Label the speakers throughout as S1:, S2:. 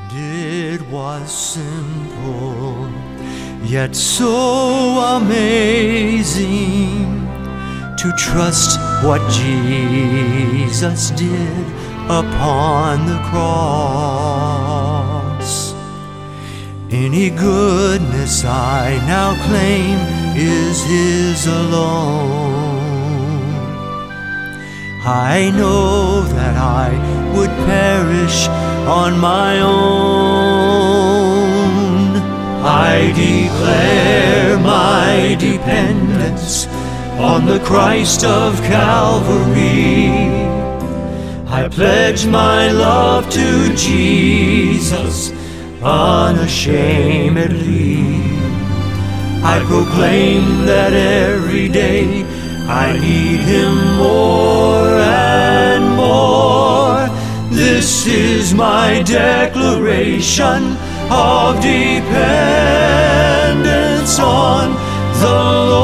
S1: It was simple, yet so amazing to trust what Jesus did upon the cross. Any goodness I now claim is His alone. I know that I would perish on my own. I declare my dependence on the Christ of Calvary. I pledge my love to Jesus unashamedly. I proclaim that every day I need Him more and more. This is my declaration of dependence on the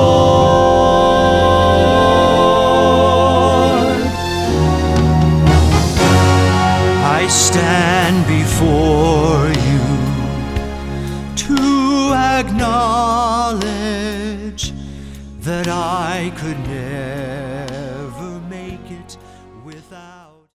S1: Lord. I stand before you to acknowledge that I could never